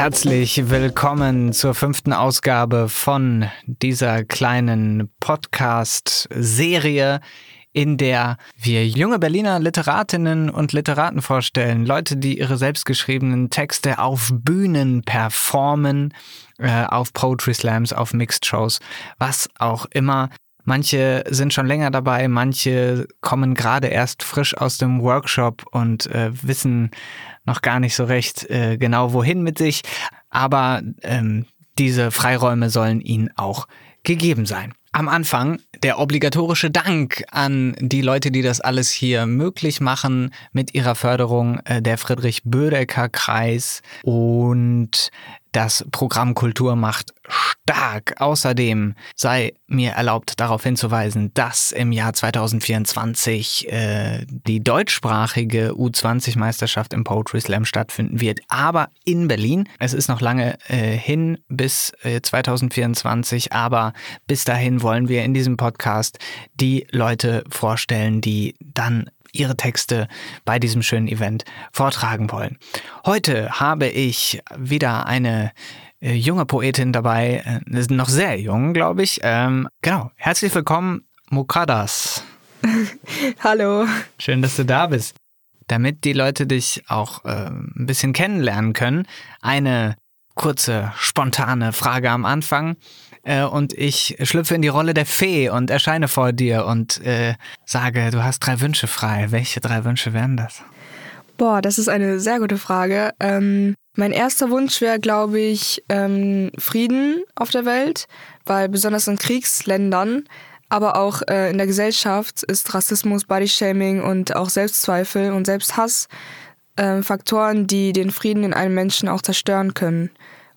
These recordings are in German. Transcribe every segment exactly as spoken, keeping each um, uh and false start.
Herzlich willkommen zur fünften Ausgabe von dieser kleinen Podcast-Serie, in der wir junge Berliner Literatinnen und Literaten vorstellen. Leute, die ihre selbstgeschriebenen Texte auf Bühnen performen, äh, auf Poetry Slams, auf Mixed Shows, was auch immer. Manche sind schon länger dabei, manche kommen gerade erst frisch aus dem Workshop und äh, wissen noch gar nicht so recht äh, genau wohin mit sich. Aber ähm, diese Freiräume sollen ihnen auch gegeben sein. Am Anfang der obligatorische Dank an die Leute, die das alles hier möglich machen mit ihrer Förderung, äh, der Friedrich-Bödecker-Kreis und das Programm Kultur macht stark. Außerdem sei mir erlaubt, darauf hinzuweisen, dass im Jahr zwanzig vierundzwanzig äh, die deutschsprachige U zwanzig Meisterschaft im Poetry Slam stattfinden wird, aber in Berlin. Es ist noch lange äh, hin bis äh, zwanzig vierundzwanzig, aber bis dahin wollen wir in diesem Podcast die Leute vorstellen, die dann ihre Texte bei diesem schönen Event vortragen wollen. Heute habe ich wieder eine äh, junge Poetin dabei, äh, noch sehr jung, glaube ich. Ähm, genau, herzlich willkommen, Muqaddas. Hallo. Schön, dass du da bist. Damit die Leute dich auch äh, ein bisschen kennenlernen können, eine kurze, spontane Frage am Anfang. Und ich schlüpfe in die Rolle der Fee und erscheine vor dir und äh, sage, du hast drei Wünsche frei. Welche drei Wünsche wären das? Boah, das ist eine sehr gute Frage. Ähm, mein erster Wunsch wäre, glaube ich, ähm, Frieden auf der Welt, weil besonders in Kriegsländern, aber auch äh, in der Gesellschaft ist Rassismus, Bodyshaming und auch Selbstzweifel und Selbsthass äh, Faktoren, die den Frieden in einem Menschen auch zerstören können.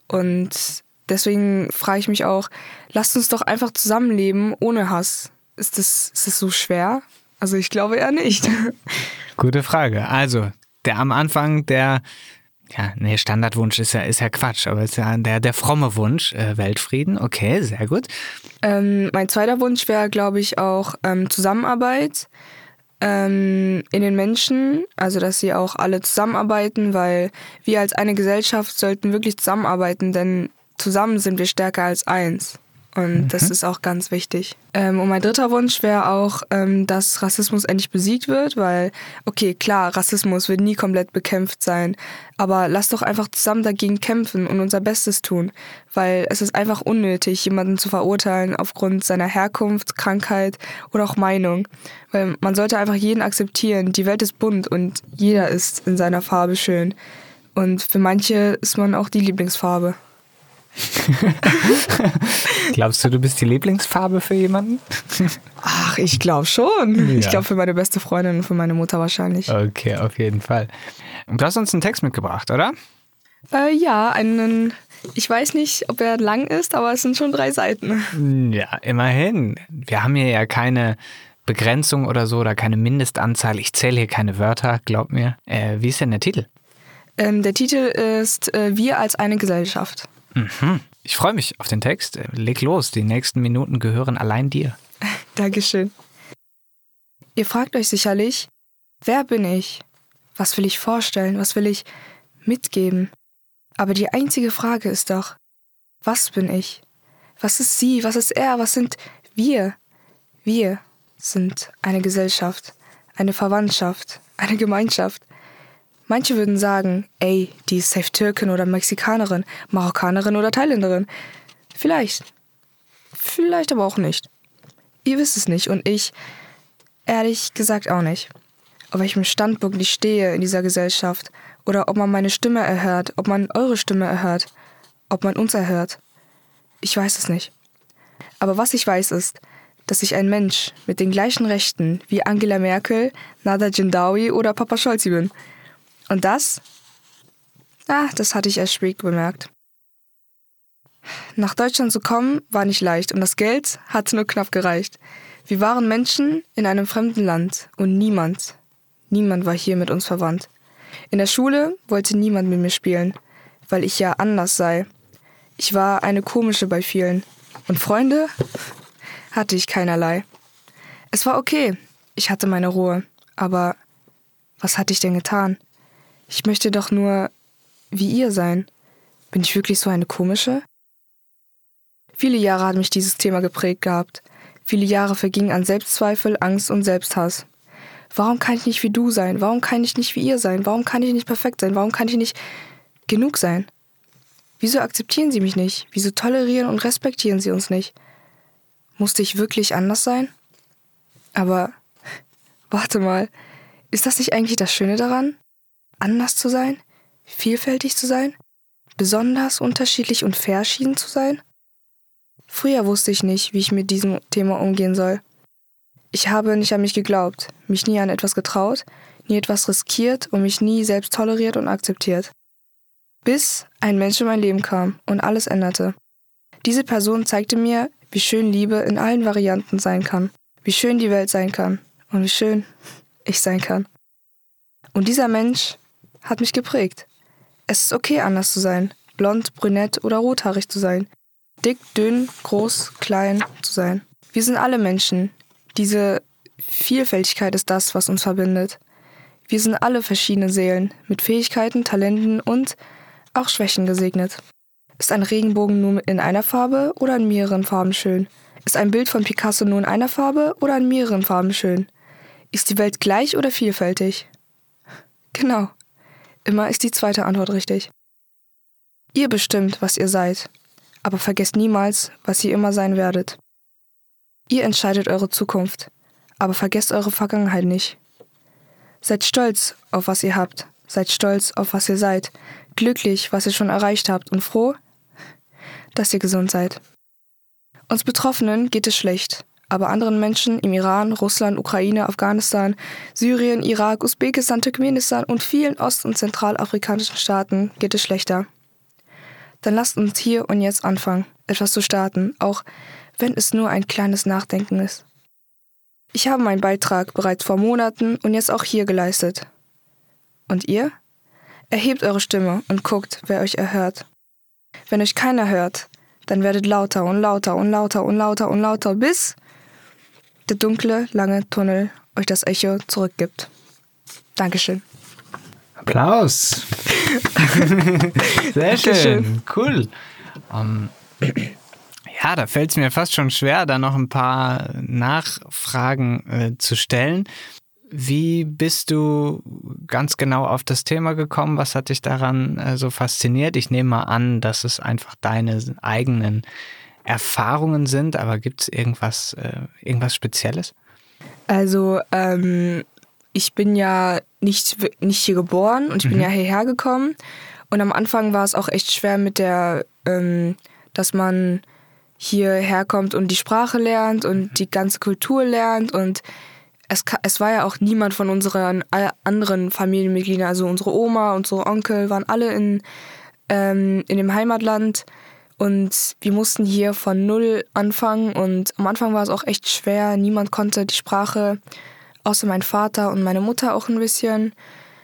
Und deswegen frage ich mich auch, lasst uns doch einfach zusammenleben ohne Hass. Ist das, ist das so schwer? Also ich glaube eher nicht. Gute Frage. Also, der am Anfang, der, ja, nee, Standardwunsch ist ja, ist ja Quatsch, aber ist ja der, der fromme Wunsch, äh, Weltfrieden. Okay, sehr gut. Ähm, mein zweiter Wunsch wäre, glaube ich, auch ähm, Zusammenarbeit ähm, in den Menschen. Also, dass sie auch alle zusammenarbeiten, weil wir als eine Gesellschaft sollten wirklich zusammenarbeiten, denn zusammen sind wir stärker als eins. Und mhm. das ist auch ganz wichtig. Ähm, und mein dritter Wunsch wäre auch, ähm, dass Rassismus endlich besiegt wird, weil, okay, klar, Rassismus wird nie komplett bekämpft sein, aber lass doch einfach zusammen dagegen kämpfen und unser Bestes tun, weil es ist einfach unnötig, jemanden zu verurteilen aufgrund seiner Herkunft, Krankheit oder auch Meinung. Weil man sollte einfach jeden akzeptieren. Die Welt ist bunt und jeder ist in seiner Farbe schön. Und für manche ist man auch die Lieblingsfarbe. Glaubst du, du bist die Lieblingsfarbe für jemanden? Ach, ich glaube schon. Ja. Ich glaube für meine beste Freundin und für meine Mutter wahrscheinlich. Okay, auf jeden Fall. Und du hast uns einen Text mitgebracht, oder? Äh, ja, einen, ich weiß nicht, ob er lang ist, aber es sind schon drei Seiten. Ja, immerhin. Wir haben hier ja keine Begrenzung oder so oder keine Mindestanzahl. Ich zähle hier keine Wörter, glaub mir. Äh, wie ist denn der Titel? Ähm, der Titel ist äh, Wir als eine Gesellschaft. Mhm. Ich freue mich auf den Text. Leg los, die nächsten Minuten gehören allein dir. Dankeschön. Ihr fragt euch sicherlich, wer bin ich? Was will ich vorstellen? Was will ich mitgeben? Aber die einzige Frage ist doch, was bin ich? Was ist sie? Was ist er? Was sind wir? Wir sind eine Gesellschaft, eine Verwandtschaft, eine Gemeinschaft. Manche würden sagen, ey, die ist safe Türkin oder Mexikanerin, Marokkanerin oder Thailänderin. Vielleicht. Vielleicht aber auch nicht. Ihr wisst es nicht und ich, ehrlich gesagt auch nicht. Auf welchem Standpunkt ich stehe in dieser Gesellschaft oder ob man meine Stimme erhört, ob man eure Stimme erhört, ob man uns erhört. Ich weiß es nicht. Aber was ich weiß ist, dass ich ein Mensch mit den gleichen Rechten wie Angela Merkel, Nada Jindawi oder Papa Scholzi bin. Und das? Ah, das hatte ich erst spät bemerkt. Nach Deutschland zu kommen, war nicht leicht und das Geld hatte nur knapp gereicht. Wir waren Menschen in einem fremden Land und niemand, niemand war hier mit uns verwandt. In der Schule wollte niemand mit mir spielen, weil ich ja anders sei. Ich war eine komische bei vielen. Und Freunde hatte ich keinerlei. Es war okay, ich hatte meine Ruhe, aber was hatte ich denn getan? Ich möchte doch nur wie ihr sein. Bin ich wirklich so eine komische? Viele Jahre hat mich dieses Thema geprägt gehabt. Viele Jahre vergingen an Selbstzweifel, Angst und Selbsthass. Warum kann ich nicht wie du sein? Warum kann ich nicht wie ihr sein? Warum kann ich nicht perfekt sein? Warum kann ich nicht genug sein? Wieso akzeptieren sie mich nicht? Wieso tolerieren und respektieren sie uns nicht? Musste ich wirklich anders sein? Aber, warte mal, ist das nicht eigentlich das Schöne daran? Anders zu sein? Vielfältig zu sein? Besonders, unterschiedlich und verschieden zu sein? Früher wusste ich nicht, wie ich mit diesem Thema umgehen soll. Ich habe nicht an mich geglaubt, mich nie an etwas getraut, nie etwas riskiert und mich nie selbst toleriert und akzeptiert. Bis ein Mensch in mein Leben kam und alles änderte. Diese Person zeigte mir, wie schön Liebe in allen Varianten sein kann, wie schön die Welt sein kann und wie schön ich sein kann. Und dieser Mensch hat mich geprägt. Es ist okay, anders zu sein, blond, brünett oder rothaarig zu sein, dick, dünn, groß, klein zu sein. Wir sind alle Menschen. Diese Vielfältigkeit ist das, was uns verbindet. Wir sind alle verschiedene Seelen, mit Fähigkeiten, Talenten und auch Schwächen gesegnet. Ist ein Regenbogen nur in einer Farbe oder in mehreren Farben schön? Ist ein Bild von Picasso nur in einer Farbe oder in mehreren Farben schön? Ist die Welt gleich oder vielfältig? Genau. Immer ist die zweite Antwort richtig. Ihr bestimmt, was ihr seid, aber vergesst niemals, was ihr immer sein werdet. Ihr entscheidet eure Zukunft, aber vergesst eure Vergangenheit nicht. Seid stolz auf was ihr habt, seid stolz auf was ihr seid, glücklich, was ihr schon erreicht habt und froh, dass ihr gesund seid. Uns Betroffenen geht es schlecht, aber anderen Menschen im Iran, Russland, Ukraine, Afghanistan, Syrien, Irak, Usbekistan, Turkmenistan und vielen ost- und zentralafrikanischen Staaten geht es schlechter. Dann lasst uns hier und jetzt anfangen, etwas zu starten, auch wenn es nur ein kleines Nachdenken ist. Ich habe meinen Beitrag bereits vor Monaten und jetzt auch hier geleistet. Und ihr? Erhebt eure Stimme und guckt, wer euch erhört. Wenn euch keiner hört, dann werdet lauter und lauter und lauter und lauter und lauter, bis der dunkle, lange Tunnel euch das Echo zurückgibt. Dankeschön. Applaus. Sehr schön. Cool. Um, ja, da fällt es mir fast schon schwer, da noch ein paar Nachfragen äh, zu stellen. Wie bist du ganz genau auf das Thema gekommen? Was hat dich daran äh, so fasziniert? Ich nehme mal an, dass es einfach deine eigenen Erfahrungen sind, aber gibt es irgendwas, äh, irgendwas Spezielles? Also, ähm, ich bin ja nicht, nicht hier geboren und ich bin mhm. ja hierher gekommen. Und am Anfang war es auch echt schwer mit der, ähm, dass man hierher kommt und die Sprache lernt und die ganze Kultur lernt. Und es, es war ja auch niemand von unseren anderen Familienmitgliedern, also unsere Oma, unsere Onkel, waren alle in, ähm, in dem Heimatland. Und wir mussten hier von null anfangen. Und am Anfang war es auch echt schwer. Niemand konnte die Sprache, außer mein Vater und meine Mutter auch ein bisschen.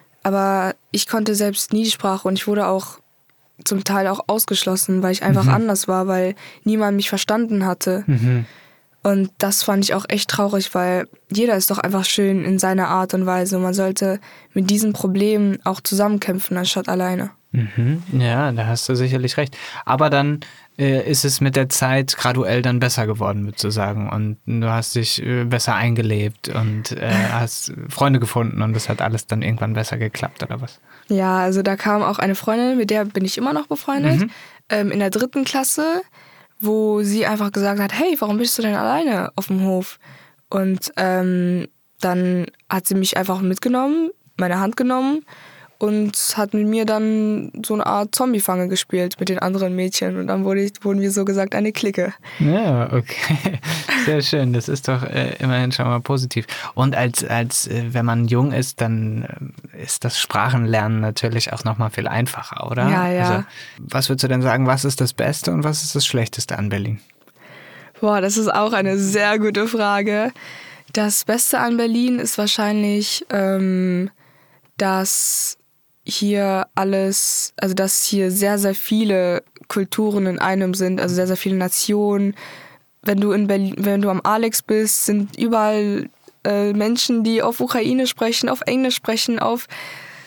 Aber ich konnte selbst nie die Sprache und ich wurde auch zum Teil auch ausgeschlossen, weil ich einfach mhm. anders war, weil niemand mich verstanden hatte. Mhm. Und das fand ich auch echt traurig, weil jeder ist doch einfach schön in seiner Art und Weise. Man sollte mit diesen Problemen auch zusammenkämpfen, anstatt alleine. Mhm. Ja, da hast du sicherlich recht. Aber dann äh, ist es mit der Zeit graduell dann besser geworden, würdest du sagen. Und du hast dich äh, besser eingelebt und äh, hast Freunde gefunden und das hat alles dann irgendwann besser geklappt, oder was? Ja, also da kam auch eine Freundin, mit der bin ich immer noch befreundet, mhm. ähm, in der dritten Klasse, wo sie einfach gesagt hat, hey, warum bist du denn alleine auf dem Hof? Und ähm, dann hat sie mich einfach mitgenommen, meine Hand genommen und hat mit mir dann so eine Art Zombie-Fange gespielt mit den anderen Mädchen. Und dann wurde ich, wurden wir so gesagt eine Clique. Ja, okay. Sehr schön. Das ist doch äh, immerhin schon mal positiv. Und als, als äh, wenn man jung ist, dann äh, ist das Sprachenlernen natürlich auch nochmal viel einfacher, oder? Ja, ja. Also, was würdest du denn sagen, was ist das Beste und was ist das Schlechteste an Berlin? Boah, das ist auch eine sehr gute Frage. Das Beste an Berlin ist wahrscheinlich, ähm, dass hier alles, also dass hier sehr, sehr viele Kulturen in einem sind, also sehr, sehr viele Nationen. Wenn du in Berlin, wenn du am Alex bist, sind überall äh, Menschen, die auf Ukraine sprechen, auf Englisch sprechen, auf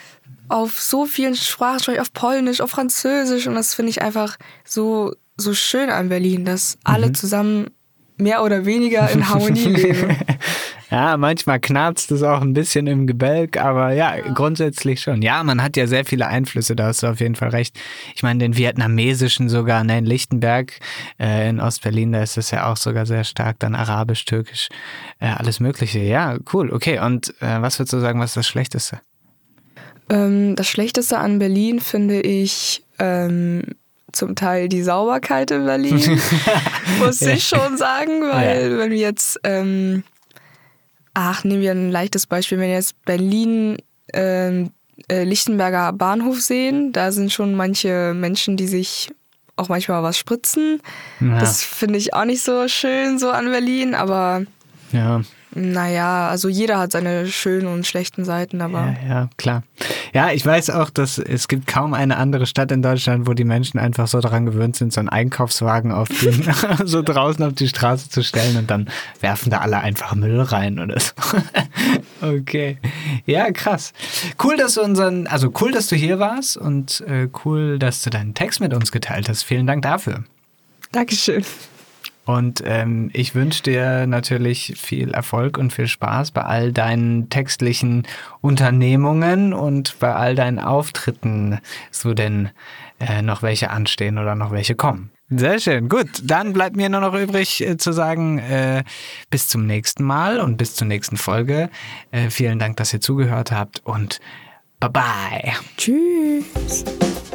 auf so vielen Sprachen sprechen, auf Polnisch, auf Französisch. Und das finde ich einfach so, so schön an Berlin, dass alle mhm. zusammen mehr oder weniger in Harmonie leben. Ja, manchmal knarzt es auch ein bisschen im Gebälk, aber ja, ja, grundsätzlich schon. Ja, man hat ja sehr viele Einflüsse, da hast du auf jeden Fall recht. Ich meine, den vietnamesischen sogar, ne, in Lichtenberg, äh, in Ostberlin, da ist es ja auch sogar sehr stark, dann Arabisch, Türkisch, äh, alles Mögliche. Ja, cool, okay. Und äh, was würdest du sagen, was ist das Schlechteste? Ähm, das Schlechteste an Berlin finde ich ähm, zum Teil die Sauberkeit in Berlin, muss ich schon sagen, weil ja. wenn wir jetzt... Ähm, Ach, nehmen wir ein leichtes Beispiel. Wenn wir jetzt Berlin äh, äh, Lichtenberger Bahnhof sehen, da sind schon manche Menschen, die sich auch manchmal was spritzen. Ja. Das finde ich auch nicht so schön so an Berlin, aber ja. Naja, also jeder hat seine schönen und schlechten Seiten, aber... Ja, ja, klar. Ja, ich weiß auch, dass es gibt kaum eine andere Stadt in Deutschland, wo die Menschen einfach so daran gewöhnt sind, so einen Einkaufswagen auf den, so draußen auf die Straße zu stellen und dann werfen da alle einfach Müll rein oder so. Okay. Ja, krass. Cool, dass du unseren, also cool, dass du hier warst und äh, cool, dass du deinen Text mit uns geteilt hast. Vielen Dank dafür. Dankeschön. Und ähm, ich wünsche dir natürlich viel Erfolg und viel Spaß bei all deinen textlichen Unternehmungen und bei all deinen Auftritten, so denn äh, noch welche anstehen oder noch welche kommen. Sehr schön, gut. Dann bleibt mir nur noch übrig äh, zu sagen, äh, bis zum nächsten Mal und bis zur nächsten Folge. Äh, vielen Dank, dass ihr zugehört habt und bye bye. Tschüss.